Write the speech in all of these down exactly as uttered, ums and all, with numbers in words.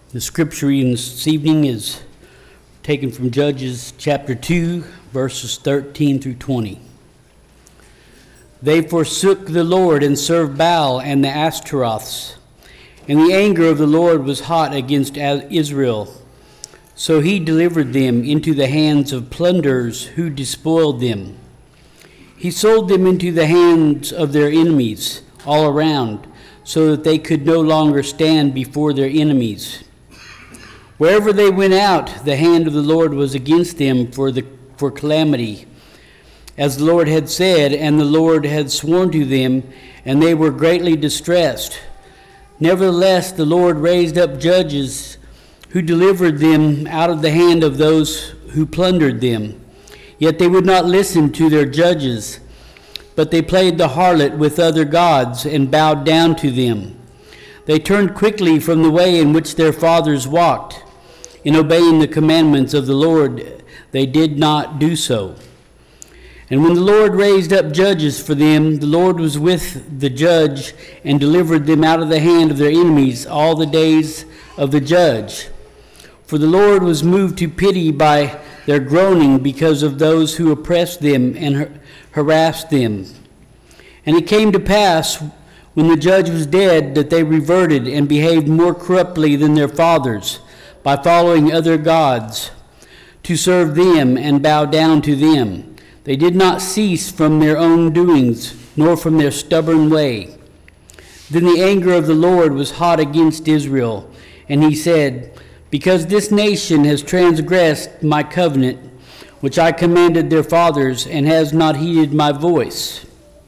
The scripture reading this evening is taken from Judges chapter two, verses thirteen through twenty. They forsook the Lord and served Baal and the Ashtaroths, and the anger of the Lord was hot against Israel. So he delivered them into the hands of plunderers who despoiled them. He sold them into the hands of their enemies all around, so that they could no longer stand before their enemies. Wherever they went out, the hand of the Lord was against them for the for calamity, as the Lord had said, and the Lord had sworn to them, and they were greatly distressed. Nevertheless, the Lord raised up judges who delivered them out of the hand of those who plundered them. Yet they would not listen to their judges, but they played the harlot with other gods and bowed down to them. They turned quickly from the way in which their fathers walked. In obeying the commandments of the Lord, they did not do so. And when the Lord raised up judges for them, the Lord was with the judge and delivered them out of the hand of their enemies all the days of the judge. For the Lord was moved to pity by their groaning because of those who oppressed them and har- harassed them. And it came to pass, when the judge was dead, that they reverted and behaved more corruptly than their fathers, by following other gods, to serve them and bow down to them. They did not cease from their own doings, nor from their stubborn way. Then the anger of the Lord was hot against Israel, and he said, Because this nation has transgressed my covenant, which I commanded their fathers, and has not heeded my voice.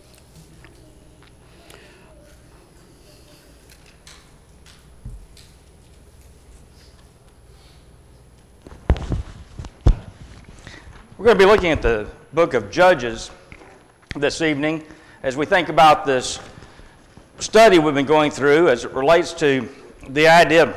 We're going to be looking at the book of Judges this evening as we think about this study we've been going through as it relates to the idea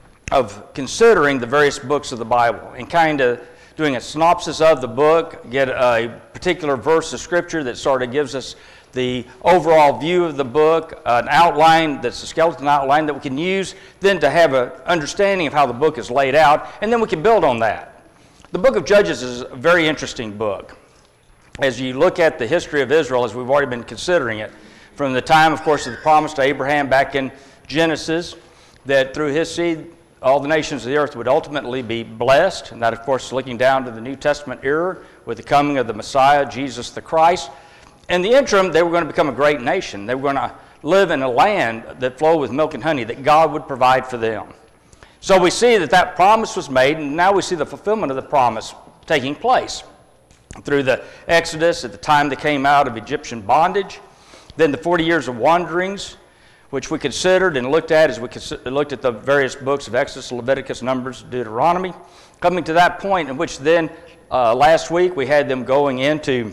of considering the various books of the Bible and kind of doing a synopsis of the book, get a particular verse of Scripture that sort of gives us the overall view of the book, an outline that's a skeleton outline that we can use then to have an understanding of how the book is laid out, and then we can build on that. The book of Judges is a very interesting book. As you look at the history of Israel, as we've already been considering it, from the time, of course, of the promise to Abraham back in Genesis, that through his seed, all the nations of the earth would ultimately be blessed, and that, of course, looking down to the New Testament era with the coming of the Messiah, Jesus the Christ. In the interim, they were going to become a great nation. They were going to live in a land that flowed with milk and honey, that God would provide for them. So we see that that promise was made, and now we see the fulfillment of the promise taking place through the Exodus at the time they came out of Egyptian bondage, then the forty years of wanderings, which we considered and looked at as we looked at the various books of Exodus, Leviticus, Numbers, Deuteronomy, coming to that point in which then uh, last week we had them going into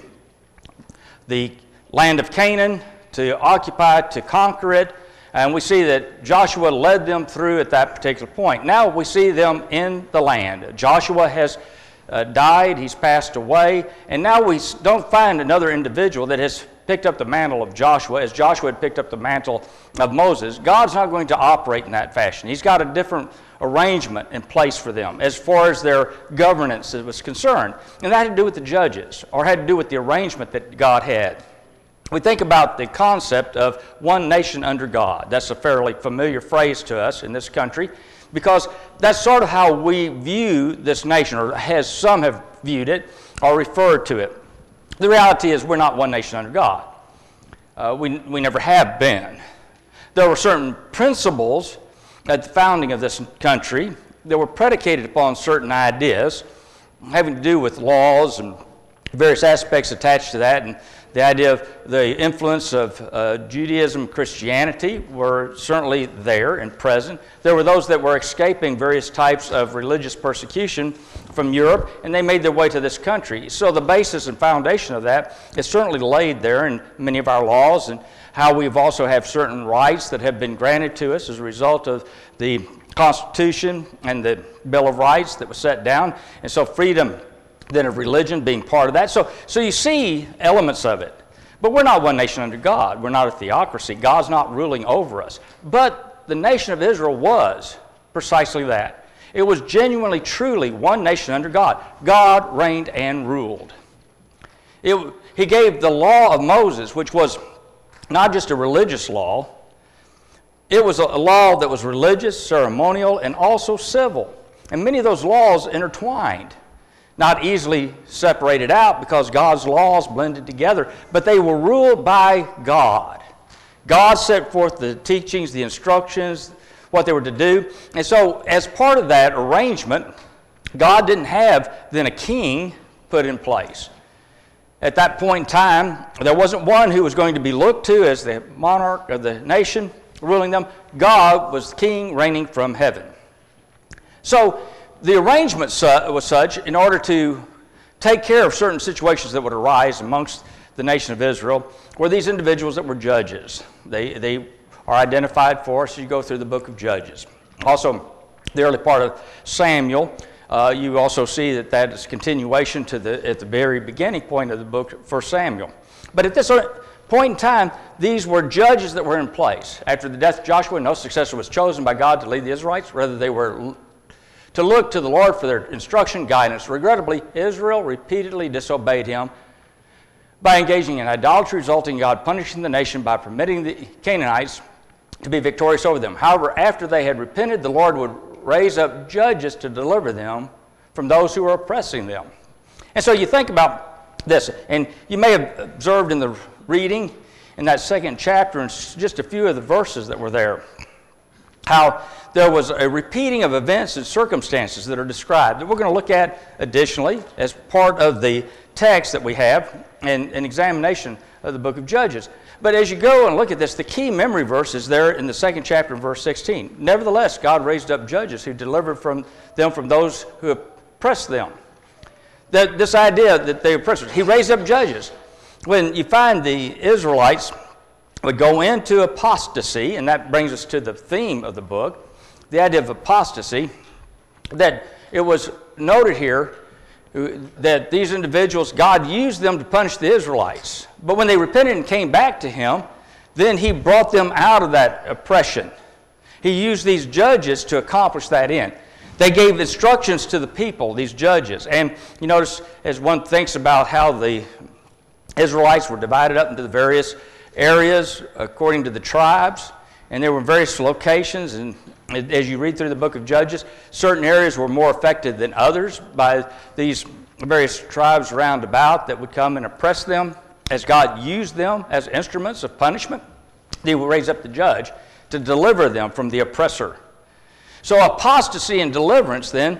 the land of Canaan to occupy, to conquer it. And we see that Joshua led them through at that particular point. Now we see them in the land. Joshua has uh, died, he's passed away, and now we don't find another individual that has picked up the mantle of Joshua as Joshua had picked up the mantle of Moses. God's not going to operate in that fashion. He's got a different arrangement in place for them as far as their governance was concerned. And that had to do with the judges, or had to do with the arrangement that God had. We think about the concept of one nation under God. That's a fairly familiar phrase to us in this country because that's sort of how we view this nation, or as some have viewed it or referred to it. The reality is we're not one nation under God. Uh, we, we never have been. There were certain principles at the founding of this country that were predicated upon certain ideas having to do with laws and various aspects attached to that, and the idea of the influence of uh, Judaism, Christianity were certainly there and present. There were those that were escaping various types of religious persecution from Europe, and they made their way to this country. So the basis and foundation of that is certainly laid there in many of our laws, and how we've also have certain rights that have been granted to us as a result of the Constitution and the Bill of Rights that was set down. And so freedom then of religion being part of that. So, so you see elements of it. But we're not one nation under God. We're not a theocracy. God's not ruling over us. But the nation of Israel was precisely that. It was genuinely, truly one nation under God. God reigned and ruled. It, he gave the law of Moses, which was not just a religious law. It was a, a law that was religious, ceremonial, and also civil. And many of those laws intertwined, not easily separated out because God's laws blended together, but they were ruled by God. God set forth the teachings, the instructions, what they were to do. And so as part of that arrangement, God didn't have then a king put in place. At that point in time, there wasn't one who was going to be looked to as the monarch of the nation ruling them. God was the king reigning from heaven. So the arrangement was such in order to take care of certain situations that would arise amongst the nation of Israel were these individuals that were judges. They, they are identified for us as you go through the book of Judges. Also, the early part of Samuel, uh, you also see that that is continuation to the at the very beginning point of the book, First Samuel. But at this point in time, these were judges that were in place. After the death of Joshua, no successor was chosen by God to lead the Israelites. Rather, they were to look to the Lord for their instruction, guidance. Regrettably, Israel repeatedly disobeyed him by engaging in idolatry, resulting in God punishing the nation by permitting the Canaanites to be victorious over them. However, after they had repented, the Lord would raise up judges to deliver them from those who were oppressing them. And so you think about this, and you may have observed in the reading in that second chapter, and just a few of the verses that were there, how there was a repeating of events and circumstances that are described that we're going to look at additionally as part of the text that we have and an examination of the book of Judges. But as you go and look at this, the key memory verse is there in the second chapter, verse sixteen. Nevertheless, God raised up judges who delivered from them from those who oppressed them. That this idea that they oppressed, he raised up judges. When you find the Israelites would go into apostasy, and that brings us to the theme of the book, the idea of apostasy, that it was noted here that these individuals, God used them to punish the Israelites. But when they repented and came back to him, then he brought them out of that oppression. He used these judges to accomplish that end. They gave instructions to the people, these judges. And you notice, as one thinks about how the Israelites were divided up into the various areas according to the tribes, and there were various locations, and as you read through the book of Judges, certain areas were more affected than others by these various tribes round about that would come and oppress them. As God used them as instruments of punishment, he would raise up the judge to deliver them from the oppressor. So apostasy and deliverance, then,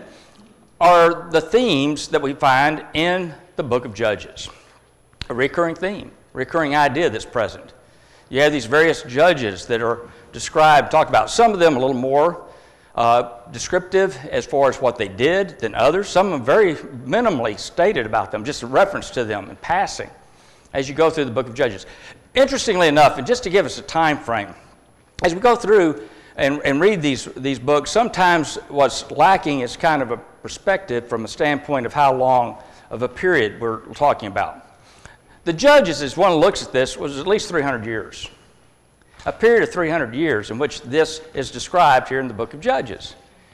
are the themes that we find in the book of Judges. A recurring theme, recurring idea that's present. You have these various judges that are described, talked about. Some of them a little more uh, descriptive as far as what they did than others. Some of them very minimally stated about them, just a reference to them in passing as you go through the book of Judges. Interestingly enough, and just to give us a time frame, as we go through and, and read these, these books, sometimes what's lacking is kind of a perspective from a standpoint of how long of a period we're talking about. The Judges, as one looks at this, was at least three hundred years. A period of three hundred years in which this is described here in the book of Judges.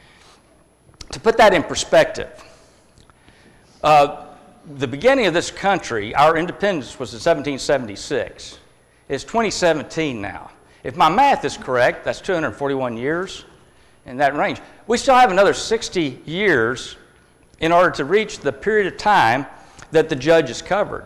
To put that in perspective, uh, the beginning of this country, our independence was in seventeen seventy-six. It's twenty seventeen now. If my math is correct, that's two hundred forty-one years in that range. We still have another sixty years in order to reach the period of time that the Judges covered.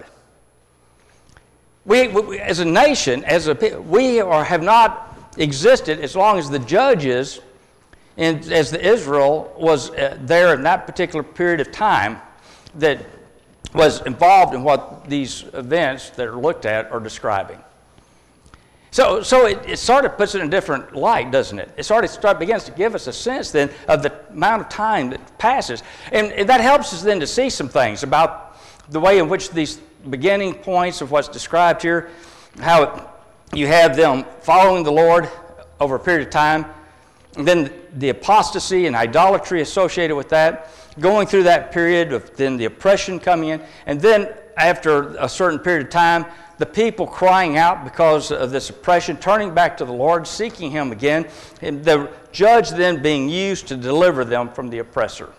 We, we, as a nation, as a we are, have not existed as long as the judges, and as the Israel was uh, there in that particular period of time that was involved in what these events that are looked at are describing. So, so it, it sort of puts it in a different light, doesn't it? It sort of start, begins to give us a sense then of the amount of time that passes, and, and that helps us then to see some things about the way in which these beginning points of what's described here, how it, you have them following the Lord over a period of time, and then the apostasy and idolatry associated with that, going through that period of then the oppression coming in, and then after a certain period of time, the people crying out because of this oppression, turning back to the Lord, seeking Him again, and the judge then being used to deliver them from the oppressor.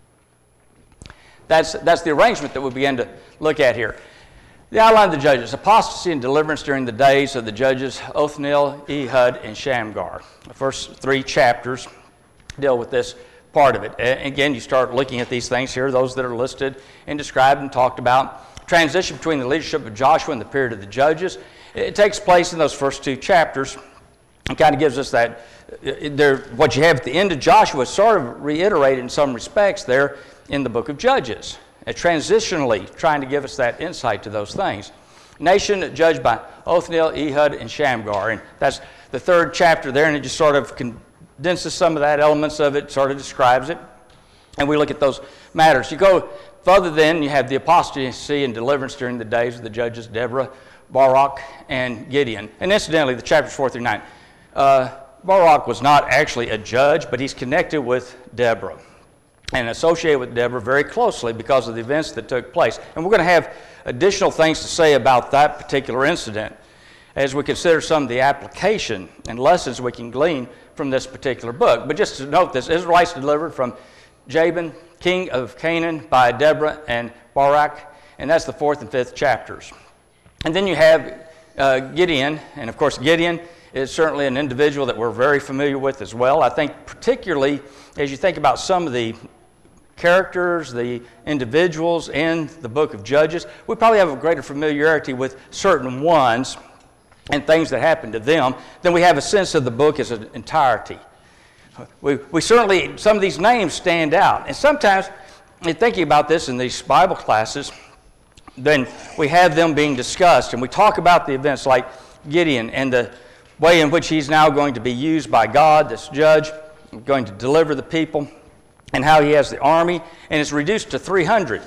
That's, that's the arrangement that we begin to look at here. The outline of the judges: apostasy and deliverance during the days of the judges Othniel, Ehud, and Shamgar. The first three chapters deal with this part of it. And again, you start looking at these things here, those that are listed and described and talked about. Transition between the leadership of Joshua and the period of the judges. It takes place in those first two chapters. It kind of gives us that, there, what you have at the end of Joshua is sort of reiterated in some respects there in the book of Judges. Uh, transitionally trying to give us that insight to those things. Nation judged by Othniel, Ehud, and Shamgar. And that's the third chapter there, and it just sort of condenses some of that, elements of it, sort of describes it. And we look at those matters. You go further then, you have the apostasy and deliverance during the days of the judges Deborah, Barak, and Gideon. And incidentally, the chapters four through nine. Uh, Barak was not actually a judge, but he's connected with Deborah and associated with Deborah very closely because of the events that took place. And we're going to have additional things to say about that particular incident as we consider some of the application and lessons we can glean from this particular book. But just to note this, Israelites delivered from Jabin, king of Canaan, by Deborah and Barak, and that's the fourth and fifth chapters. And then you have uh, Gideon, and of course Gideon is certainly an individual that we're very familiar with as well. I think particularly as you think about some of the characters, the individuals in the book of Judges, we probably have a greater familiarity with certain ones and things that happened to them than we have a sense of the book as an entirety. We, we certainly, some of these names stand out. And sometimes, in thinking about this in these Bible classes, then we have them being discussed, and we talk about the events like Gideon and the way in which he's now going to be used by God, this judge, going to deliver the people, and how he has the army, and it's reduced to three hundred.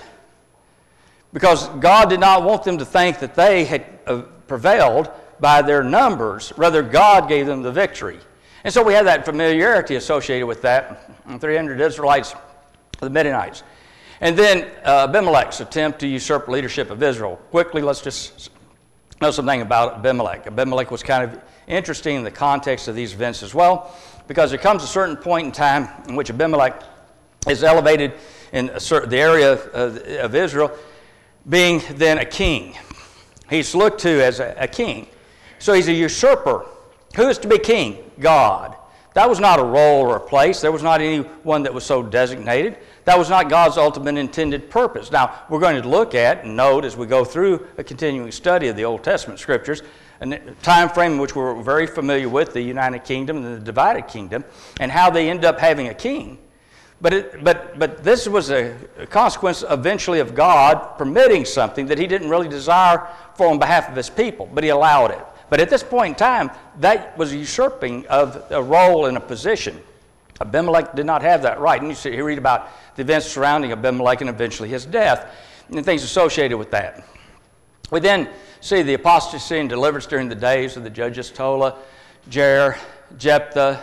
Because God did not want them to think that they had uh, prevailed by their numbers. Rather, God gave them the victory. And so we have that familiarity associated with that. three hundred Israelites, the Midianites. And then uh, Abimelech's attempt to usurp leadership of Israel. Quickly, let's just know something about Abimelech. Abimelech was kind of interesting in the context of these events as well, because there comes a certain point in time in which Abimelech is elevated in a certain, the area of, of Israel, being then a king. He's looked to as a, a king. So he's a usurper. Who is to be king? God. That was not a role or a place. There was not anyone that was so designated. That was not God's ultimate intended purpose. Now, we're going to look at and note as we go through a continuing study of the Old Testament Scriptures, a time frame in which we're very familiar with, the United Kingdom and the divided kingdom, and how they end up having a king. But, it, but, but this was a, a consequence eventually of God permitting something that he didn't really desire for on behalf of his people, but he allowed it. But at this point in time, that was a usurping of a role and a position. Abimelech did not have that right. And you, see, you read about the events surrounding Abimelech and eventually his death and things associated with that. We then see the apostasy and deliverance during the days of the judges Tola, Jair, Jephthah,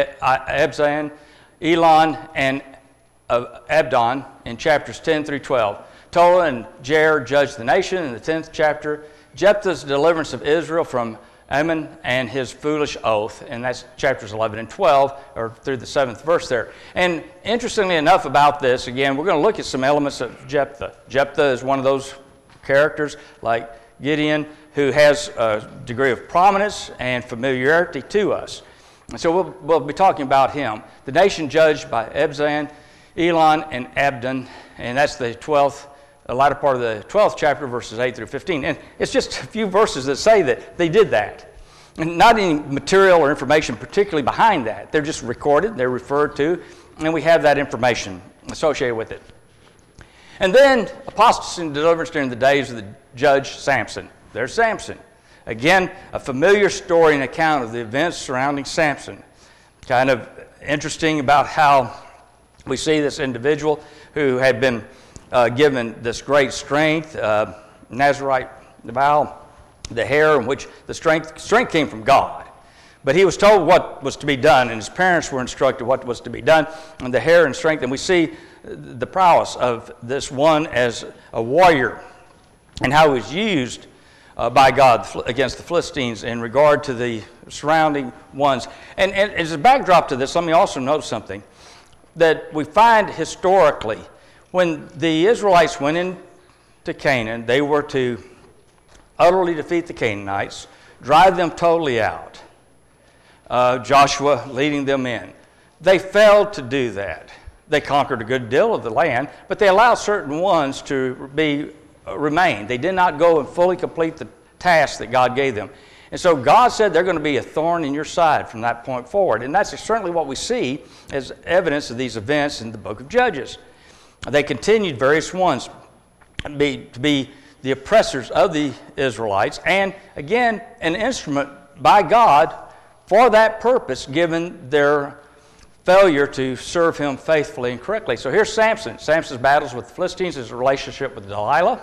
Abzan, Elon, and Abdon in chapters ten through twelve. Tola and Jair judged the nation in the tenth chapter. Jephthah's deliverance of Israel from Ammon and his foolish oath, and that's chapters eleven and twelve, or through the seventh verse there. And interestingly enough about this, again, we're going to look at some elements of Jephthah. Jephthah is one of those characters like Gideon who has a degree of prominence and familiarity to us. And so we'll, we'll be talking about him. The nation judged by Abzan, Elon, and Abdon, and that's the twelfth, the latter part of the twelfth chapter, verses eight through fifteen. And it's just a few verses that say that they did that. And not any material or information particularly behind that. They're just recorded, they're referred to, and we have that information associated with it. And then apostasy and deliverance during the days of the judge Samson. There's Samson. Again, a familiar story and account of the events surrounding Samson. Kind of interesting about how we see this individual who had been uh, given this great strength, uh, Nazarite vow, the hair in which the strength, strength came from God. But he was told what was to be done, and his parents were instructed what was to be done, and the hair and strength. And we see the prowess of this one as a warrior and how he was used uh, by God against the Philistines in regard to the surrounding ones. And, and as a backdrop to this, let me also note something that we find historically. When the Israelites went into Canaan, they were to utterly defeat the Canaanites, drive them totally out. Uh, Joshua leading them in. They failed to do that. They conquered a good deal of the land, but they allowed certain ones to be uh, remain. They did not go and fully complete the task that God gave them. And so God said they're going to be a thorn in your side from that point forward. And that's certainly what we see as evidence of these events in the book of Judges. They continued, various ones, to be, to be the oppressors of the Israelites, and again, an instrument by God for that purpose, given their failure to serve him faithfully and correctly. So here's Samson. Samson's battles with the Philistines, his relationship with Delilah,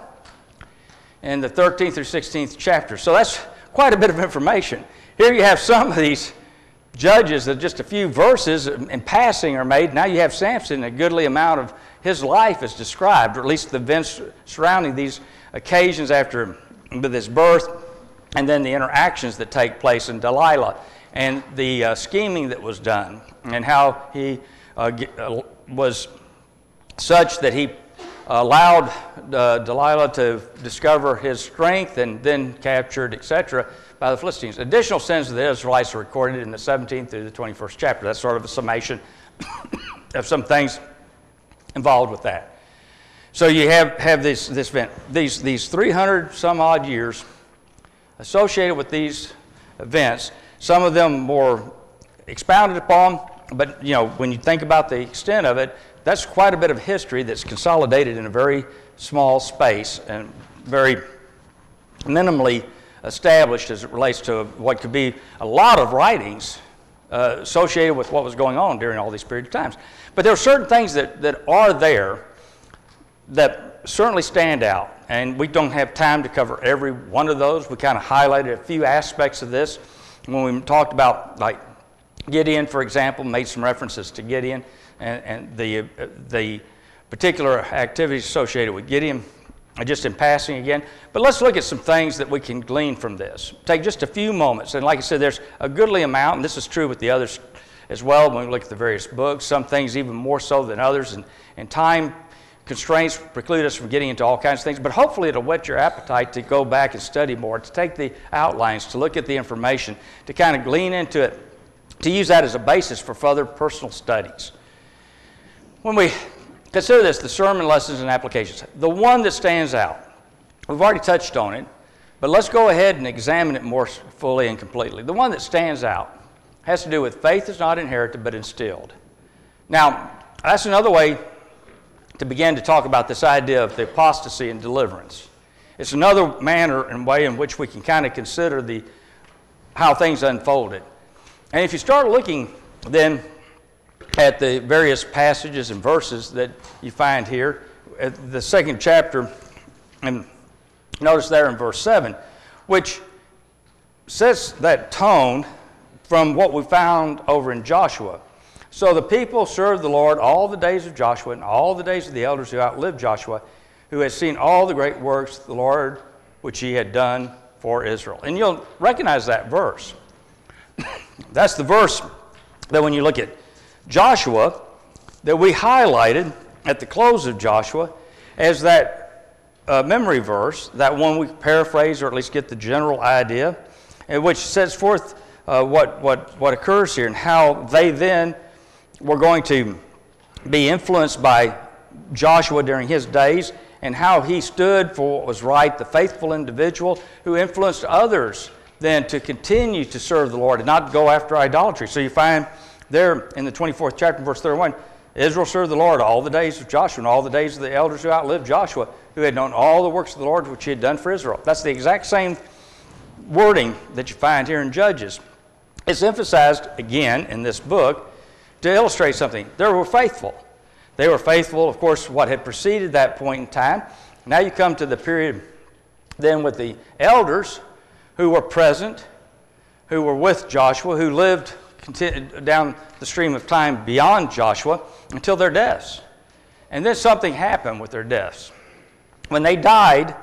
in the thirteenth through sixteenth chapter. So that's quite a bit of information. Here you have some of these judges that just a few verses in passing are made. Now you have Samson, a goodly amount of his life is described, or at least the events surrounding these occasions after with his birth, and then the interactions that take place in Delilah, and the uh, scheming that was done, and how he uh, uh, was such that he allowed uh, Delilah to discover his strength and then captured, et cetera, by the Philistines. Additional sins of the Israelites are recorded in the seventeenth through the twenty-first chapter. That's sort of a summation of some things involved with that. So you have, have this, this event, these, these three hundred some odd years associated with these events, some of them more expounded upon, but you know, when you think about the extent of it, that's quite a bit of history that's consolidated in a very small space and very minimally established as it relates to what could be a lot of writings uh, associated with what was going on during all these periods of times. But there are certain things that, that are there that certainly stand out, and we don't have time to cover every one of those. We kind of highlighted a few aspects of this when we talked about, like Gideon, for example, made some references to Gideon and, and the, uh, the particular activities associated with Gideon, just in passing again. But let's look at some things that we can glean from this. Take just a few moments, and like I said, there's a goodly amount, and this is true with the others as well when we look at the various books, some things even more so than others, and, and time constraints preclude us from getting into all kinds of things, but hopefully it'll whet your appetite to go back and study more, to take the outlines, to look at the information, to kind of glean into it, to use that as a basis for further personal studies. When we consider this, the sermon lessons and applications, the one that stands out, we've already touched on it, but let's go ahead and examine it more fully and completely. The one that stands out has to do with faith is not inherited but instilled. Now, that's another way to begin to talk about this idea of the apostasy and deliverance. It's another manner and way in which we can kind of consider the how things unfolded. And if you start looking then at the various passages and verses that you find here, at the second chapter, and notice there in verse seven, which sets that tone from what we found over in Joshua. So the people served the Lord all the days of Joshua and all the days of the elders who outlived Joshua, who had seen all the great works of the Lord which he had done for Israel. And you'll recognize that verse. That's the verse that when you look at Joshua, that we highlighted at the close of Joshua as that uh, memory verse, that one we paraphrase or at least get the general idea, and which sets forth uh, what, what, what occurs here and how they then were going to be influenced by Joshua during his days and how he stood for what was right, the faithful individual who influenced others then to continue to serve the Lord and not go after idolatry. So you find there in the twenty-fourth chapter, verse thirty-one, Israel served the Lord all the days of Joshua and all the days of the elders who outlived Joshua, who had known all the works of the Lord which he had done for Israel. That's the exact same wording that you find here in Judges. It's emphasized again in this book to illustrate something. They were faithful. They were faithful, of course, what had preceded that point in time. Now you come to the period then with the elders who were present, who were with Joshua, who lived down the stream of time beyond Joshua until their deaths. And then something happened with their deaths. When they died,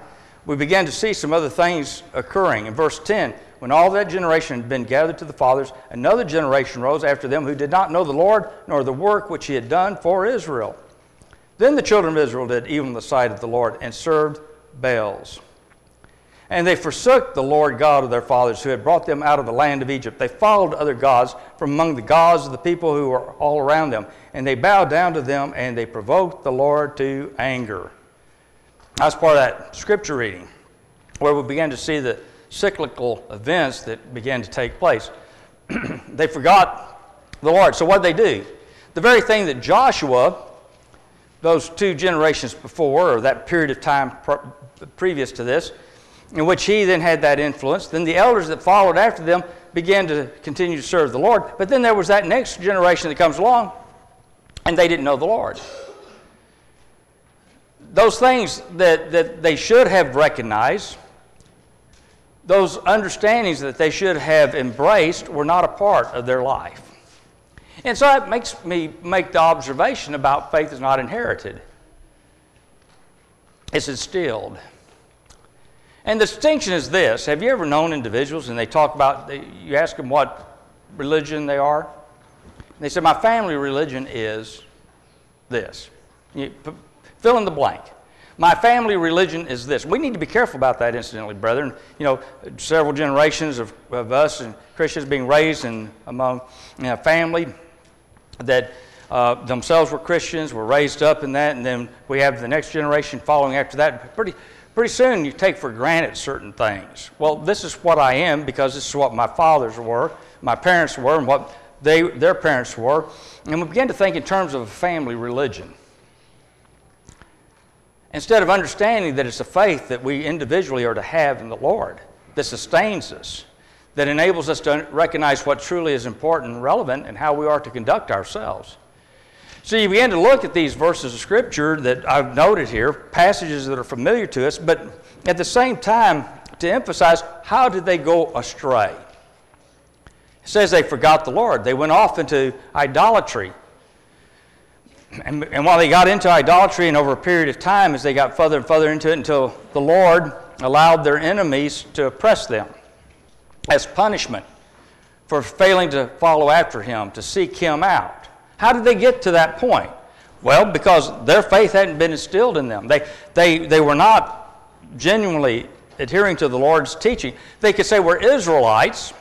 we began to see some other things occurring. In verse ten, when all that generation had been gathered to the fathers, another generation rose after them who did not know the Lord, nor the work which he had done for Israel. Then the children of Israel did evil in the sight of the Lord, and served Baals. And they forsook the Lord God of their fathers, who had brought them out of the land of Egypt. They followed other gods from among the gods of the people who were all around them. And they bowed down to them, and they provoked the Lord to anger. That's part of that scripture reading, where we began to see the cyclical events that began to take place. They forgot the Lord. So what did they do? The very thing that Joshua, those two generations before, or that period of time previous to this, in which he then had that influence. Then the elders that followed after them began to continue to serve the Lord. But then there was that next generation that comes along, and they didn't know the Lord. Those things that, that they should have recognized, those understandings that they should have embraced, were not a part of their life. And so that makes me make the observation about faith is not inherited. It's instilled. And the distinction is this. Have you ever known individuals, and they talk about, you ask them what religion they are? They say, my family religion is this. You fill in the blank. My family religion is this. We need to be careful about that, incidentally, brethren. You know, several generations of, of us and Christians being raised in among you know, family that uh, themselves were Christians, were raised up in that, and then we have the next generation following after that. Pretty Pretty soon you take for granted certain things. Well, this is what I am because this is what my fathers were, my parents were, and what they, their parents were. And we begin to think in terms of a family religion, instead of understanding that it's a faith that we individually are to have in the Lord, that sustains us, that enables us to recognize what truly is important and relevant and how we are to conduct ourselves. So you begin to look at these verses of Scripture that I've noted here, passages that are familiar to us, but at the same time to emphasize how did they go astray. It says they forgot the Lord. They went off into idolatry. And, and while they got into idolatry, and over a period of time, as they got further and further into it, until the Lord allowed their enemies to oppress them as punishment for failing to follow after Him, to seek Him out. How did they get to that point? Well, because their faith hadn't been instilled in them. They, they, they were not genuinely adhering to the Lord's teaching. They could say we're Israelites,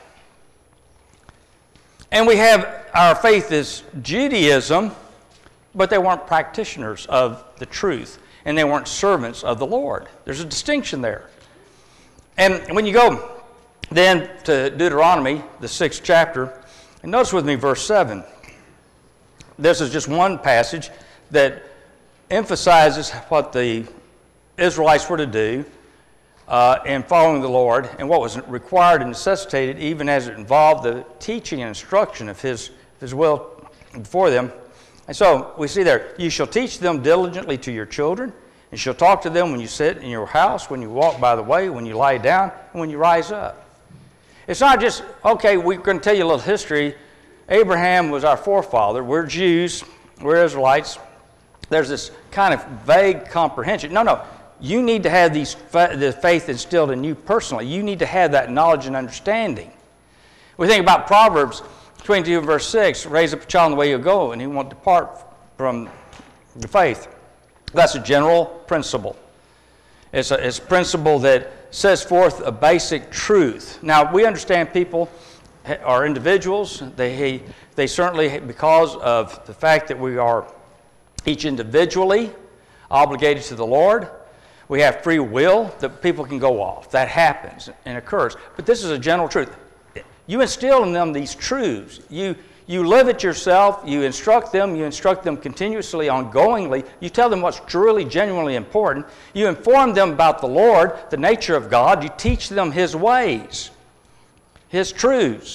and we have our faith is Judaism, but they weren't practitioners of the truth, and they weren't servants of the Lord. There's a distinction there. And when you go then to Deuteronomy, the sixth chapter, and notice with me verse seven. This is just one passage that emphasizes what the Israelites were to do uh, in following the Lord and what was required and necessitated, even as it involved the teaching and instruction of His, His will before them. And so we see there, you shall teach them diligently to your children, and shall talk to them when you sit in your house, when you walk by the way, when you lie down, and when you rise up. It's not just, okay, we're going to tell you a little history. Abraham was our forefather. We're Jews. We're Israelites. There's this kind of vague comprehension. No, no. You need to have these fa- the faith instilled in you personally. You need to have that knowledge and understanding. We think about Proverbs twenty-two, verse six, raise up a child in the way you'll go, and he won't depart from the faith. That's a general principle. It's a, it's a principle that sets forth a basic truth. Now, we understand people are individuals. They, they certainly, because of the fact that we are each individually obligated to the Lord, we have free will that people can go off. That happens and occurs. But this is a general truth. You instill in them these truths. You, you live it yourself. You instruct them. You instruct them continuously, ongoingly. You tell them what's truly, genuinely important. You inform them about the Lord, the nature of God. You teach them His ways, His truths.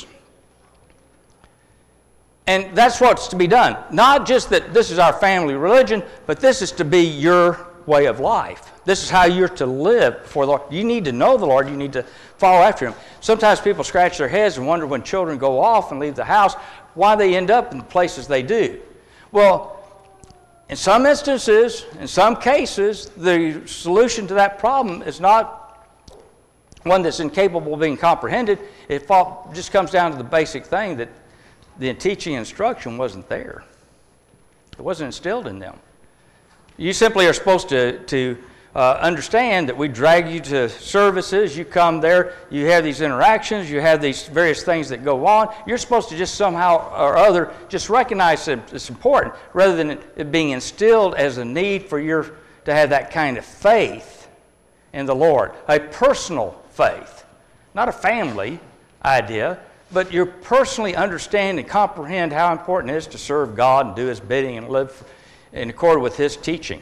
And that's what's to be done. Not just that this is our family religion, but this is to be your way of life. This is how you're to live for the Lord. You need to know the Lord. You need to follow after Him. Sometimes people scratch their heads and wonder when children go off and leave the house, why they end up in the places they do. Well, in some instances, in some cases, the solution to that problem is not one that's incapable of being comprehended. It just comes down to the basic thing that the teaching instruction wasn't there. It wasn't instilled in them. You simply are supposed to, to uh, understand that we drag you to services, you come there, you have these interactions, you have these various things that go on. You're supposed to just somehow or other just recognize that it's important rather than it being instilled as a need for your to have that kind of faith in the Lord, a personal faith, not a family idea, but you personally understand and comprehend how important it is to serve God and do His bidding and live in accord with His teaching.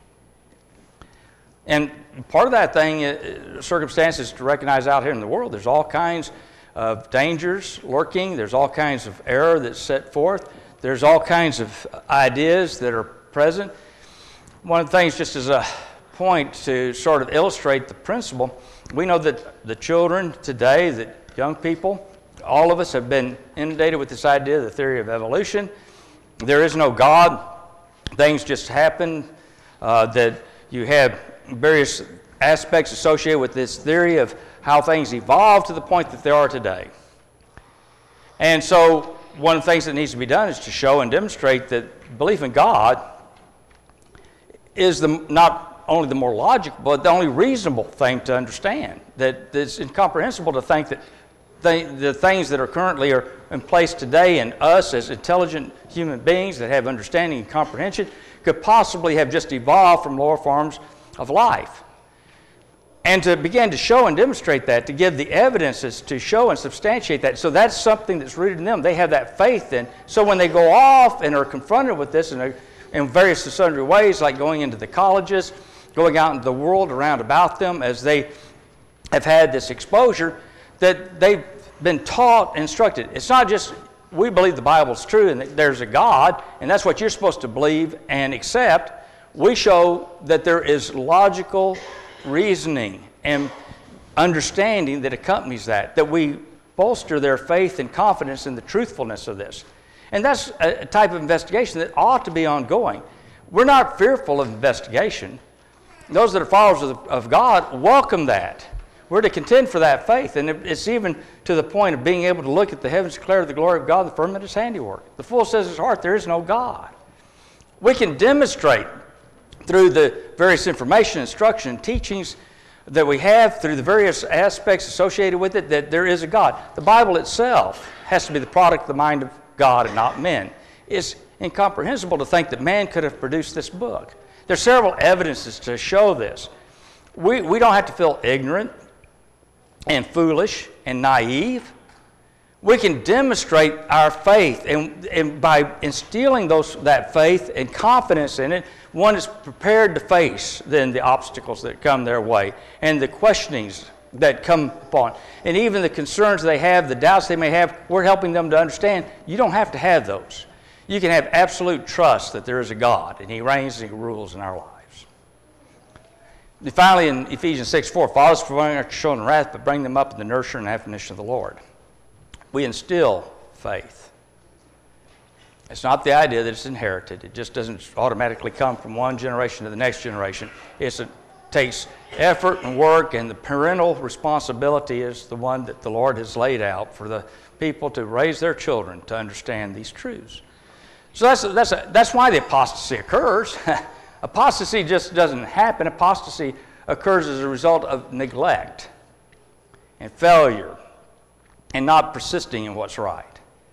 And part of that thing, uh, circumstances to recognize out here in the world, there's all kinds of dangers lurking. There's all kinds of error that's set forth. There's all kinds of ideas that are present. One of the things, just as a point to sort of illustrate the principle, we know that the children today, that young people, all of us have been inundated with this idea, the theory of evolution. There is no God. Things just happen, uh, that you have various aspects associated with this theory of how things evolved to the point that they are today. And so one of the things that needs to be done is to show and demonstrate that belief in God is the, not only the more logical, but the only reasonable thing to understand. That it's incomprehensible to think that th- the things that are currently are in place today in us as intelligent human beings that have understanding and comprehension could possibly have just evolved from lower forms of life. And to begin to show and demonstrate that, to give the evidences to show and substantiate that. So that's something that's rooted in them. They have that faith in. So when they go off and are confronted with this in, in various and sundry ways, like going into the colleges, going out into the world around about them, as they have had this exposure, that they've been taught and instructed. It's not just, we believe the Bible's true and that there's a God, and that's what you're supposed to believe and accept. We show that there is logical reasoning and understanding that accompanies that, that we bolster their faith and confidence in the truthfulness of this. And that's a type of investigation that ought to be ongoing. We're not fearful of investigation. Those that are followers of, the, of God welcome that. We're to contend for that faith, and it's even to the point of being able to look at the heavens, declare the glory of God, the firmament of His handiwork. The fool says in his heart, there is no God. We can demonstrate through the various information, instruction, and teachings that we have, through the various aspects associated with it, that there is a God. The Bible itself has to be the product of the mind of God and not men. It's incomprehensible to think that man could have produced this book. There's several evidences to show this. We, we don't have to feel ignorant and foolish and naive. We can demonstrate our faith, and, and by instilling those, that faith and confidence in it, one is prepared to face then the obstacles that come their way and the questionings that come upon. And even the concerns they have, the doubts they may have, we're helping them to understand you don't have to have those. You can have absolute trust that there is a God and He reigns and He rules in our lives. And finally, in Ephesians six four, fathers, provoking our children in wrath, but bring them up in the nurture and admonition of the Lord. We instill faith. It's not the idea that it's inherited. It just doesn't automatically come from one generation to the next generation. It's, it takes effort and work, and the parental responsibility is the one that the Lord has laid out for the people to raise their children to understand these truths. So that's, that's, a, that's why the apostasy occurs. Apostasy just doesn't happen. Apostasy occurs as a result of neglect and failure and not persisting in what's right.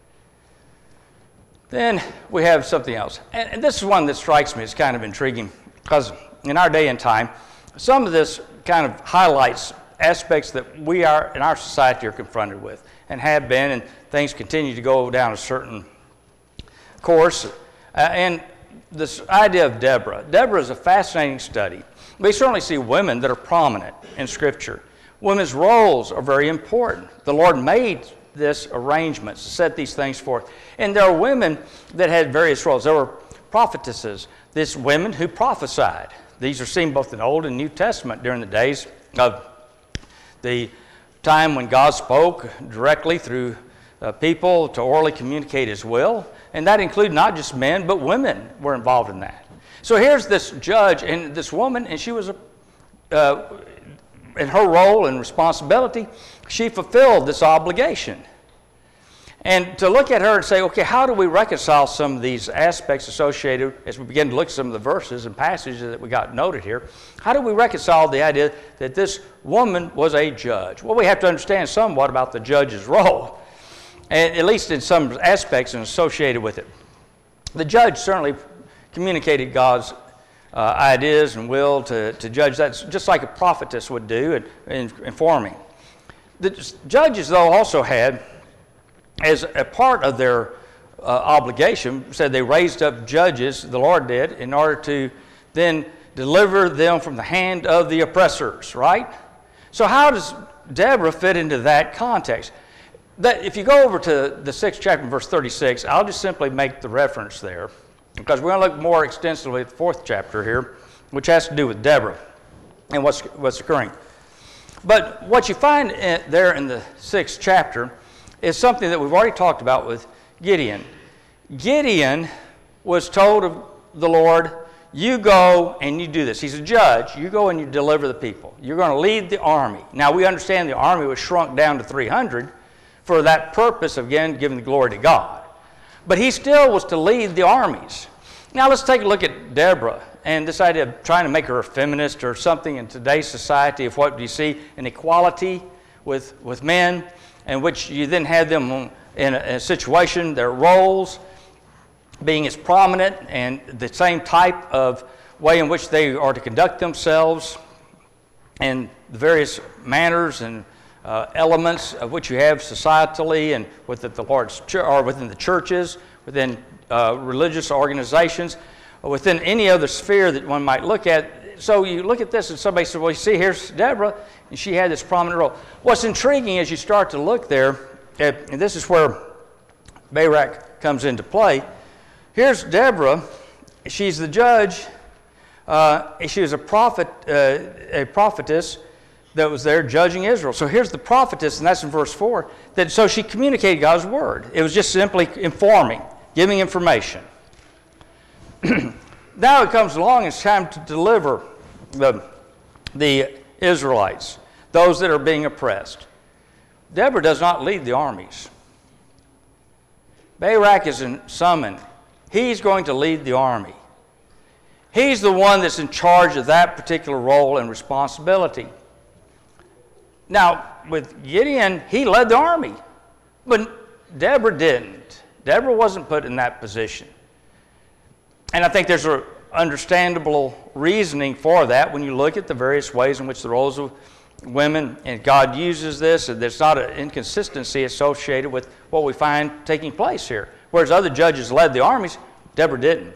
Then we have something else. And, and this is one that strikes me as kind of intriguing, because in our day and time, some of this kind of highlights aspects that we are in our society are confronted with and have been, and things continue to go down a certain course. Uh, and this idea of Deborah. Deborah is a fascinating study. We certainly see women that are prominent in Scripture. Women's roles are very important. The Lord made this arrangements to set these things forth. And there are women that had various roles. There were prophetesses, these women who prophesied. These are seen both in the Old and New Testament during the days of the time when God spoke directly through uh, people to orally communicate His will. And that included not just men, but women were involved in that. So here's this judge and this woman, and she was, a, uh, in her role and responsibility, she fulfilled this obligation. And to look at her and say, okay, how do we reconcile some of these aspects associated, as we begin to look at some of the verses and passages that we got noted here, how do we reconcile the idea that this woman was a judge? Well, we have to understand somewhat about the judge's role, and at least in some aspects and associated with it. The judge certainly communicated God's uh, ideas and will to, to judge that, just like a prophetess would do in, in informing. The judges, though, also had, as a part of their uh, obligation, said they raised up judges, the Lord did, in order to then deliver them from the hand of the oppressors, right? So how does Deborah fit into that context? That if you go over to the sixth chapter, verse thirty-six, I'll just simply make the reference there, because we're going to look more extensively at the fourth chapter here, which has to do with Deborah and what's, what's occurring. But what you find in, there in the sixth chapter is something that we've already talked about with Gideon. Gideon was told of the Lord, you go and you do this. He's a judge. You go and you deliver the people. You're going to lead the army. Now, we understand the army was shrunk down to three hundred for that purpose of, again, giving the glory to God. But he still was to lead the armies. Now, let's take a look at Deborah and this idea of trying to make her a feminist or something in today's society of what you see, an equality with, with men, in which you then had them in a, in a situation, their roles being as prominent and the same type of way in which they are to conduct themselves and the various manners and uh, elements of which you have societally and within the Lord's ch- or within the churches, within uh, religious organizations, or within any other sphere that one might look at. So you look at this and somebody says, well, you see, here's Deborah, and she had this prominent role. What's intriguing as you start to look there, and this is where Barak comes into play. Here's Deborah. She's the judge. Uh, she was a prophet, uh, a prophetess that was there judging Israel. So here's the prophetess, and that's in verse four. That so she communicated God's word. It was just simply informing, giving information. Now it comes along, it's time to deliver the, the Israelites, those that are being oppressed. Deborah does not lead the armies. Barak is summoned. He's going to lead the army. He's the one that's in charge of that particular role and responsibility. Now, with Gideon, he led the army, but Deborah didn't. Deborah wasn't put in that position. And I think there's an understandable reasoning for that when you look at the various ways in which the roles of women, and God uses this, and there's not an inconsistency associated with what we find taking place here. Whereas other judges led the armies, Deborah didn't.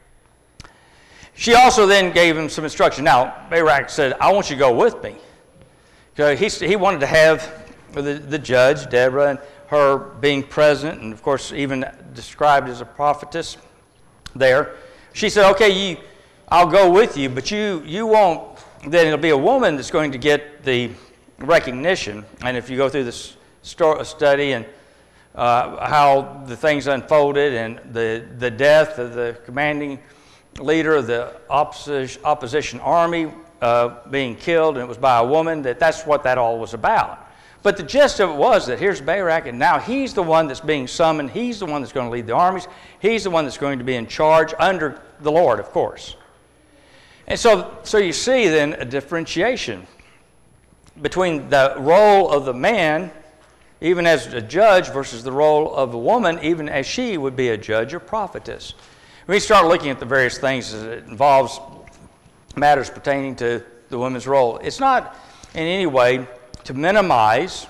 She also then gave him some instruction. Now, Barak said, I want you to go with me. So he, he wanted to have the, the judge, Deborah, and her being present, and of course even described as a prophetess there. She said, okay, you, I'll go with you, but you, you won't, then it'll be a woman that's going to get the recognition. And if you go through this story, study and uh, how the things unfolded and the, the death of the commanding leader of the opposition, opposition army uh, being killed, and it was by a woman, that that's what that all was about. But the gist of it was that here's Barak, and now he's the one that's being summoned. He's the one that's going to lead the armies. He's the one that's going to be in charge under the Lord, of course. And so, so you see then a differentiation between the role of the man, even as a judge, versus the role of a woman, even as she would be a judge or prophetess. When we start looking at the various things as it involves matters pertaining to the woman's role, it's not in any way to minimize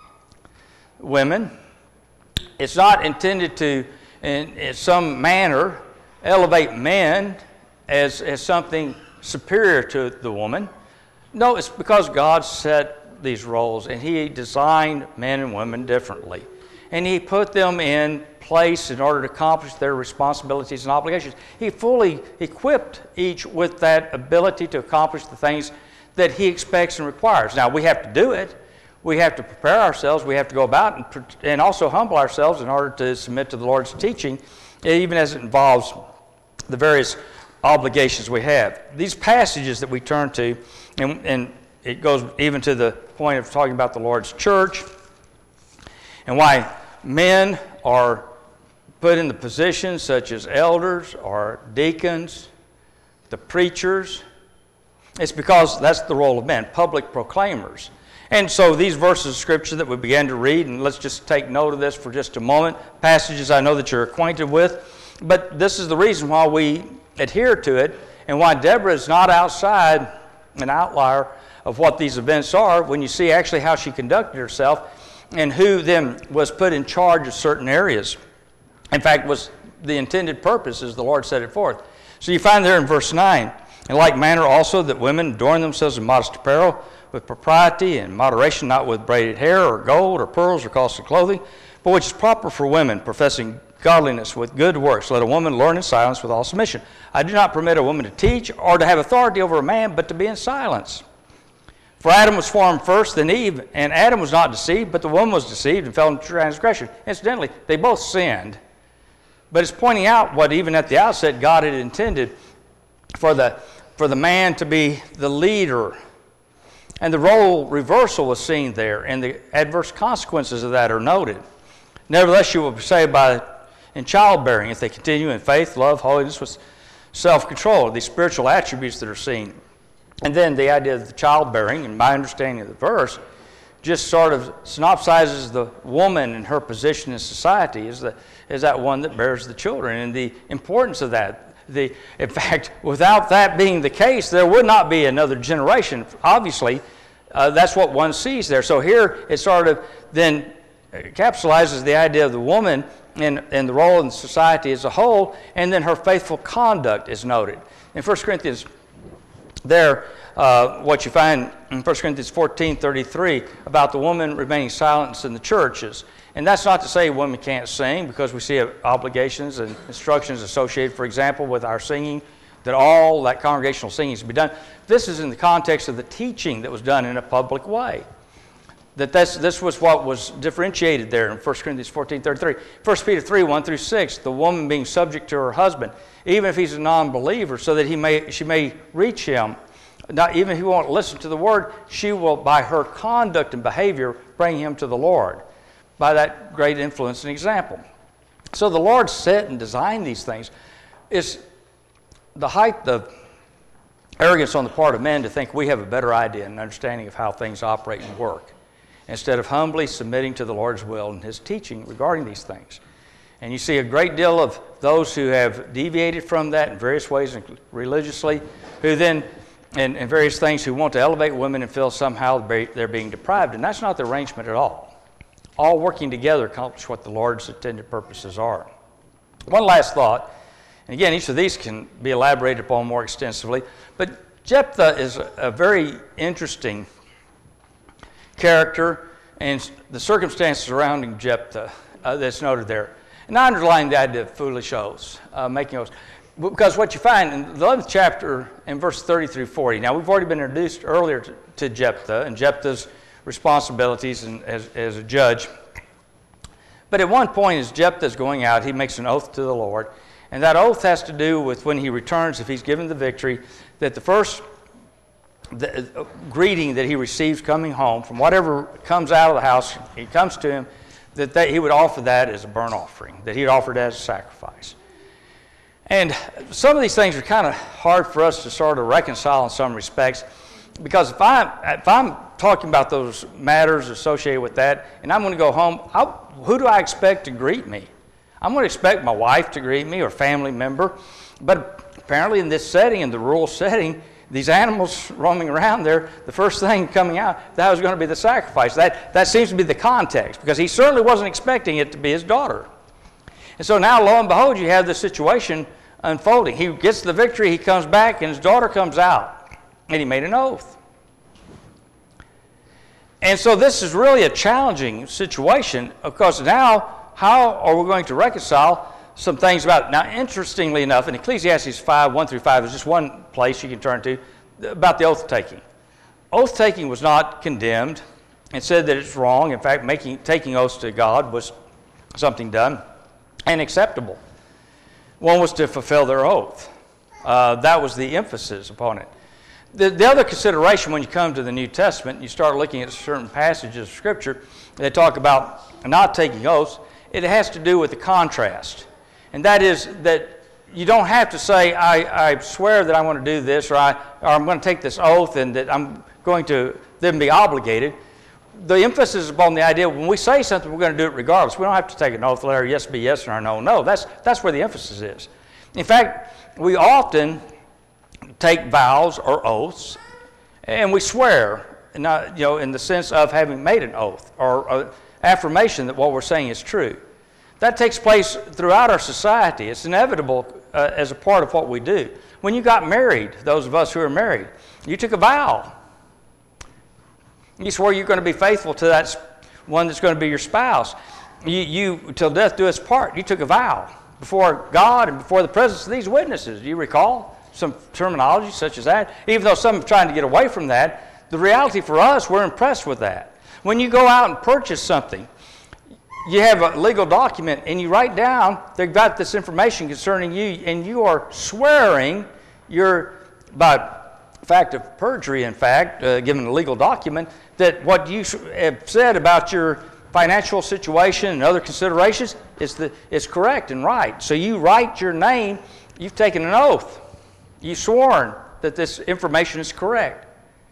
women. It's not intended to, in, in some manner, elevate men as, as something superior to the woman. No, it's because God set these roles, and He designed men and women differently. And He put them in place in order to accomplish their responsibilities and obligations. He fully equipped each with that ability to accomplish the things that He expects and requires. Now, we have to do it. We have to prepare ourselves. We have to go about and, and also humble ourselves in order to submit to the Lord's teaching, even as it involves the various obligations we have. These passages that we turn to, and, and it goes even to the point of talking about the Lord's church and why men are put in the positions such as elders or deacons, the preachers. It's because that's the role of men, public proclaimers. And so these verses of Scripture that we began to read, and let's just take note of this for just a moment, passages I know that you're acquainted with, but this is the reason why we adhere to it and why Deborah is not outside an outlier of what these events are when you see actually how she conducted herself and who then was put in charge of certain areas. In fact, was the intended purpose as the Lord set it forth. So you find there in verse nine, in like manner also that women adorn themselves in modest apparel, with propriety and moderation, not with braided hair or gold or pearls or costly clothing, but which is proper for women, professing godliness with good works. Let a woman learn in silence with all submission. I do not permit a woman to teach or to have authority over a man, but to be in silence. For Adam was formed first, then Eve, and Adam was not deceived, but the woman was deceived and fell into transgression. Incidentally, they both sinned. But it's pointing out what even at the outset God had intended for the, for the man to be the leader. And the role reversal was seen there, and the adverse consequences of that are noted. Nevertheless, you will be saved by in childbearing if they continue in faith, love, holiness, with self-control, these spiritual attributes that are seen. And then the idea of the childbearing, in my understanding of the verse, just sort of synopsizes the woman and her position in society as, the, as that one that bears the children and the importance of that. The, in fact, without that being the case, there would not be another generation. Obviously, uh, that's what one sees there. So here it sort of then capsulizes the idea of the woman and, and the role in society as a whole, and then her faithful conduct is noted. In First Corinthians, there, uh, what you find in First Corinthians fourteen thirty-three about the woman remaining silent in the churches. And that's not to say women can't sing, because we see obligations and instructions associated, for example, with our singing, that all that congregational singing is to be done. This is in the context of the teaching that was done in a public way. That that's, this was what was differentiated there in First Corinthians fourteen thirty-three. First Peter three, one through six, the woman being subject to her husband, even if he's a non-believer, so that he may she may reach him. Not even if he won't listen to the word, she will, by her conduct and behavior, bring him to the Lord, by that great influence and example. So the Lord set and designed these things. It's the height of arrogance on the part of men to think we have a better idea and understanding of how things operate and work, instead of humbly submitting to the Lord's will and His teaching regarding these things. And you see a great deal of those who have deviated from that in various ways, religiously, who then, and, and various things, who want to elevate women and feel somehow they're being deprived. And that's not the arrangement at all. All working together accomplish what the Lord's intended purposes are. One last thought, and again, each of these can be elaborated upon more extensively, but Jephthah is a, a very interesting character, and the circumstances surrounding Jephthah uh, that's noted there. And I underline the idea of foolish oaths, uh, making oaths. Because what you find in the eleventh chapter, in verse thirty through forty, now we've already been introduced earlier to, to Jephthah and Jephthah's responsibilities and as, as a judge. But at one point, as Jephthah is going out, he makes an oath to the Lord. And that oath has to do with when he returns, if he's given the victory, that the first the, uh, greeting that he receives coming home, from whatever comes out of the house, he comes to him, that they, he would offer that as a burnt offering, that he'd offer it as a sacrifice. And some of these things are kind of hard for us to sort of reconcile in some respects, because if, I, if I'm talking about those matters associated with that, and I'm going to go home, I, who do I expect to greet me? I'm going to expect my wife to greet me or a family member, but apparently in this setting, in the rural setting, these animals roaming around there, the first thing coming out, that was going to be the sacrifice. That, that seems to be the context, because he certainly wasn't expecting it to be his daughter. And so now, lo and behold, you have the situation unfolding. He gets the victory, he comes back, and his daughter comes out, and he made an oath. And so this is really a challenging situation, because now, how are we going to reconcile some things about it? Now, interestingly enough, in Ecclesiastes five, one through five, is just one place you can turn to, about the oath-taking. Oath-taking was not condemned and said that it's wrong. In fact, making taking oaths to God was something done and acceptable. One was to fulfill their oath. Uh, that was the emphasis upon it. The, the other consideration when you come to the New Testament, you start looking at certain passages of Scripture that talk about not taking oaths, it has to do with the contrast. And that is that you don't have to say, I, I swear that I want to do this, or, I, or I'm going to take this oath and that I'm going to then be obligated. The emphasis is upon the idea when we say something, we're going to do it regardless. We don't have to take an oath, let our yes be yes and our no no. That's, that's where the emphasis is. In fact, we often take vows or oaths, and we swear, not, you know, in the sense of having made an oath or an affirmation that what we're saying is true. That takes place throughout our society. It's inevitable uh, as a part of what we do. When you got married, those of us who are married, you took a vow. You swore you're going to be faithful to that one that's going to be your spouse. You, you till death do us part. You took a vow before God and before the presence of these witnesses. Do you recall some terminology such as that? Even though some are trying to get away from that, the reality for us, we're impressed with that. When you go out and purchase something, you have a legal document and you write down, they've got this information concerning you, and you are swearing, you're, by fact of perjury, in fact, uh, given a legal document, that what you have said about your financial situation and other considerations is, the, is correct and right. So you write your name, you've taken an oath. You've sworn that this information is correct.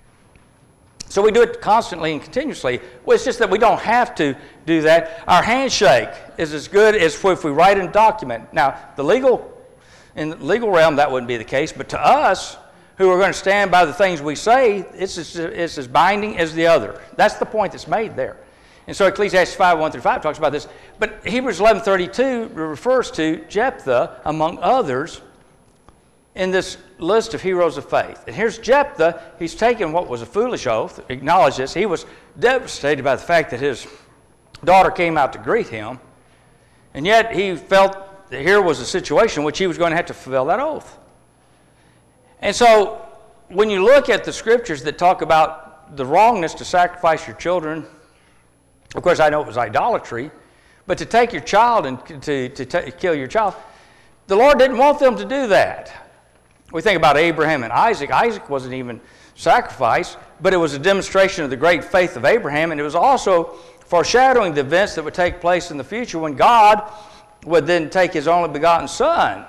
So we do it constantly and continuously. Well, it's just that we don't have to do that. Our handshake is as good as if we write in a document. Now, the legal, in the legal realm, that wouldn't be the case, but to us, who are going to stand by the things we say, it's as, it's as binding as the other. That's the point that's made there. And so Ecclesiastes five, one through five talks about this. But Hebrews eleven thirty-two refers to Jephthah, among others, in this list of heroes of faith. And here's Jephthah. He's taken what was a foolish oath, acknowledge this. He was devastated by the fact that his daughter came out to greet him. And yet he felt that here was a situation in which he was going to have to fulfill that oath. And so when you look at the scriptures that talk about the wrongness to sacrifice your children, of course I know it was idolatry, but to take your child and to, to t- kill your child, the Lord didn't want them to do that. We think about Abraham and Isaac. Isaac wasn't even sacrificed, but it was a demonstration of the great faith of Abraham, and it was also foreshadowing the events that would take place in the future when God would then take his only begotten Son,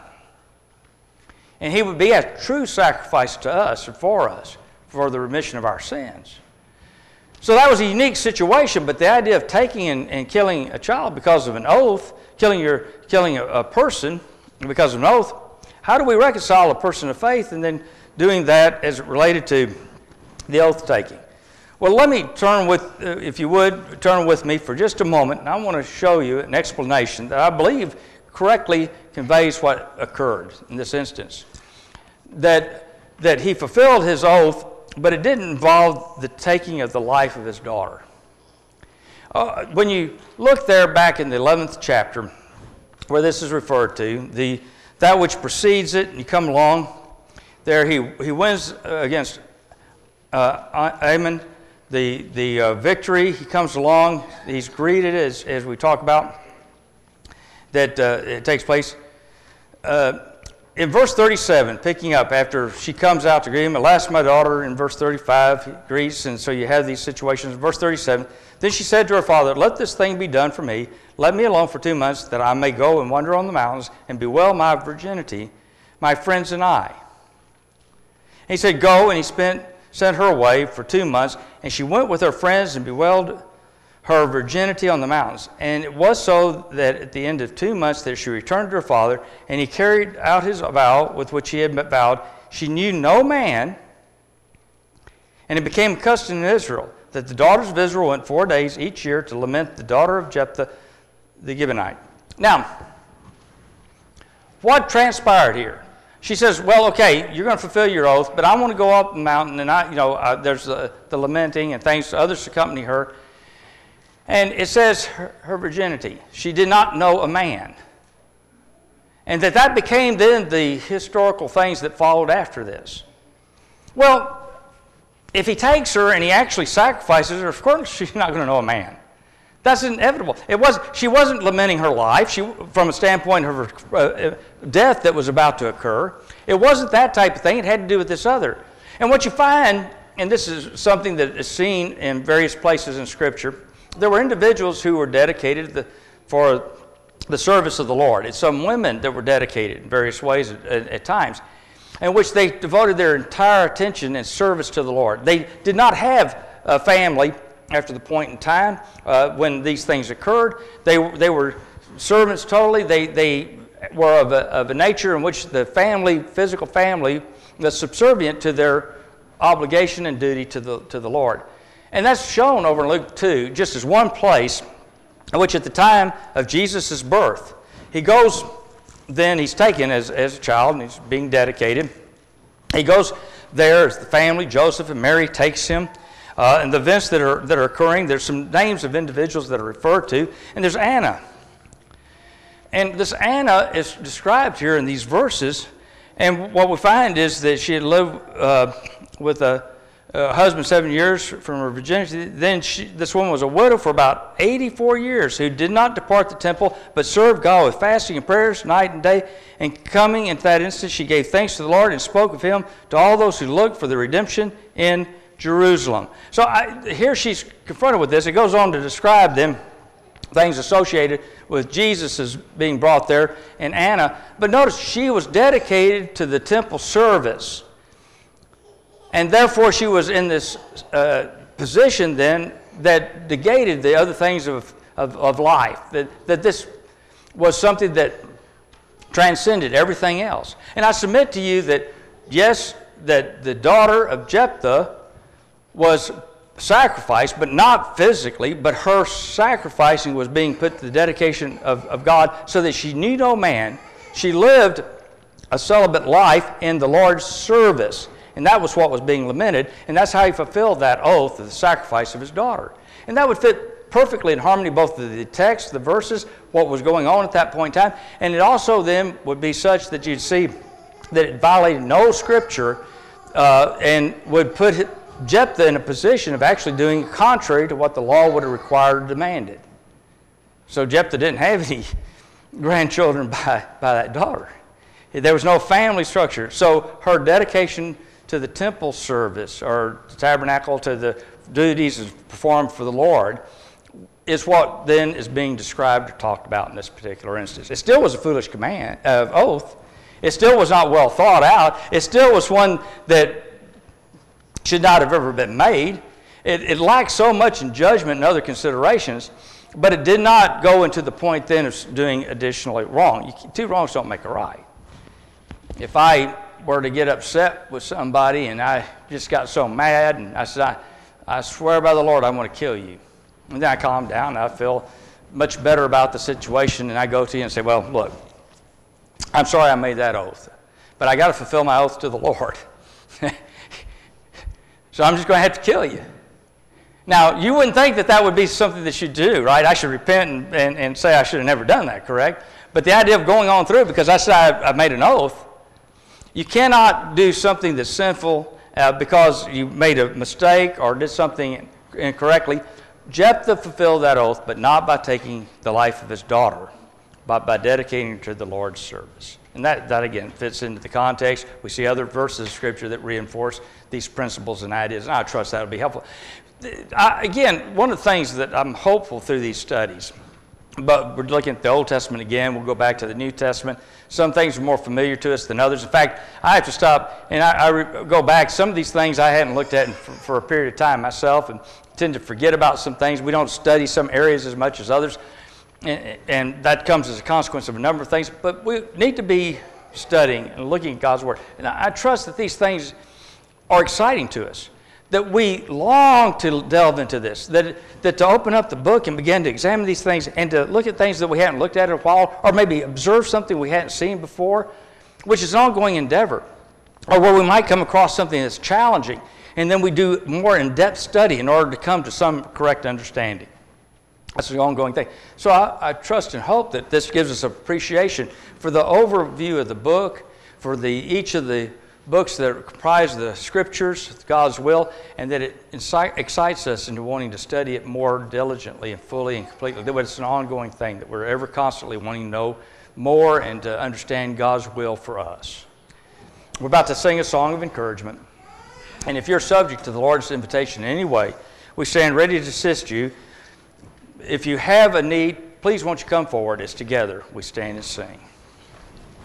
and he would be a true sacrifice to us and for us for the remission of our sins. So that was a unique situation, but the idea of taking and, and killing a child because of an oath, killing, your, killing a, a person because of an oath, how do we reconcile a person of faith and then doing that as it related to the oath taking? Well, let me turn with, uh, if you would, turn with me for just a moment, and I want to show you an explanation that I believe correctly conveys what occurred in this instance. That, that he fulfilled his oath, but it didn't involve the taking of the life of his daughter. Uh, when you look there back in the eleventh chapter, where this is referred to, the that which precedes it, and you come along, there he, he wins against uh, Ammon, the, the uh, victory. He comes along, he's greeted, as, as we talk about, that uh, it takes place. Uh, in verse thirty-seven, picking up after she comes out to greet him, alas, my daughter, in verse thirty-five, he greets, and so you have these situations. In verse thirty-seven, then she said to her father, let this thing be done for me. Let me alone for two months, that I may go and wander on the mountains and bewail my virginity, my friends and I. And he said, go, and he spent, sent her away for two months, and she went with her friends and bewailed her virginity on the mountains. And it was so that at the end of two months that she returned to her father, and he carried out his vow with which he had vowed. She knew no man, and it became a custom in Israel that the daughters of Israel went four days each year to lament the daughter of Jephthah the Gibeonite. Now, what transpired here? She says, well, okay, you're going to fulfill your oath, but I want to go up the mountain, and I, you know, uh, there's the, the lamenting and things, others accompany her. And it says her, her virginity. She did not know a man. And that that became then the historical things that followed after this. Well, if he takes her and he actually sacrifices her, of course she's not going to know a man. That's inevitable. It was, she wasn't lamenting her life she, from a standpoint of her uh, death that was about to occur. It wasn't that type of thing. It had to do with this other. And what you find, and this is something that is seen in various places in Scripture, there were individuals who were dedicated the, for the service of the Lord. It's some women that were dedicated in various ways at, at, at times, in which they devoted their entire attention and service to the Lord. They did not have a family after the point in time uh, when these things occurred. They, they were servants totally. They, they were of a, of a nature in which the family, physical family, was subservient to their obligation and duty to the, to the Lord. And that's shown over in Luke two, just as one place in which at the time of Jesus' birth, he goes, then he's taken as, as a child and he's being dedicated. He goes there as the family, Joseph and Mary takes him. Uh, and the events that are, that are occurring, there's some names of individuals that are referred to, and there's Anna. And this Anna is described here in these verses, and what we find is that she had lived uh, with a, a husband seven years from her virginity. Then she, this woman was a widow for about eighty-four years who did not depart the temple, but served God with fasting and prayers night and day. And coming into that instant, she gave thanks to the Lord and spoke of him to all those who looked for the redemption in Jerusalem. So I, here she's confronted with this. It goes on to describe them, things associated with Jesus as being brought there and Anna. But notice she was dedicated to the temple service. And therefore she was in this uh, position then that negated the other things of, of, of life. That, that this was something that transcended everything else. And I submit to you that, yes, that the daughter of Jephthah was sacrificed, but not physically, but her sacrificing was being put to the dedication of, of God so that she knew no man. She lived a celibate life in the Lord's service. And that was what was being lamented, and that's how he fulfilled that oath of the sacrifice of his daughter. And that would fit perfectly in harmony both with the text, the verses, what was going on at that point in time, and it also then would be such that you'd see that it violated no Scripture uh, and would put Jephthah in a position of actually doing contrary to what the law would have required or demanded. So Jephthah didn't have any grandchildren by, by that daughter. There was no family structure. So her dedication to the temple service or the tabernacle, to the duties performed for the Lord, is what then is being described or talked about in this particular instance. It still was a foolish command of uh, oath. It still was not well thought out. It still was one that should not have ever been made. It, it lacked so much in judgment and other considerations, but it did not go into the point then of doing additionally wrong. You, two wrongs don't make a right. If I were to get upset with somebody and I just got so mad and I said, I, I swear by the Lord I'm going to kill you. And then I calm down and I feel much better about the situation, and I go to you and say, well, look, I'm sorry I made that oath, but I got to fulfill my oath to the Lord. So I'm just going to have to kill you. Now, you wouldn't think that that would be something that you do, right? I should repent and, and, and say I should have never done that, correct? But the idea of going on through, because I said I, I made an oath, you cannot do something that's sinful uh, because you made a mistake or did something incorrectly. Jephthah fulfilled that oath, but not by taking the life of his daughter, but by dedicating her to the Lord's service. And that, that, again, fits into the context. We see other verses of Scripture that reinforce these principles and ideas, and I trust that will be helpful. I, again, one of the things that I'm hopeful through these studies, but we're looking at the Old Testament again, we'll go back to the New Testament. Some things are more familiar to us than others. In fact, I have to stop and I, I re- go back. Some of these things I hadn't looked at in, for, for a period of time myself, and tend to forget about some things. We don't study some areas as much as others. And, and that comes as a consequence of a number of things. But we need to be studying and looking at God's Word. And I, I trust that these things are exciting to us, that we long to delve into this, that, that to open up the book and begin to examine these things and to look at things that we hadn't looked at in a while, or maybe observe something we hadn't seen before, which is an ongoing endeavor, or where we might come across something that's challenging, and then we do more in-depth study in order to come to some correct understanding. That's an ongoing thing. So I, I trust and hope that this gives us appreciation for the overview of the book, for the each of the books that comprise the Scriptures, God's will, and that it incite, excites us into wanting to study it more diligently and fully and completely. That it's an ongoing thing, that we're ever constantly wanting to know more and to understand God's will for us. We're about to sing a song of encouragement. And if you're subject to the Lord's invitation in any way, we stand ready to assist you. If you have a need, please won't you come forward as together we stand and sing.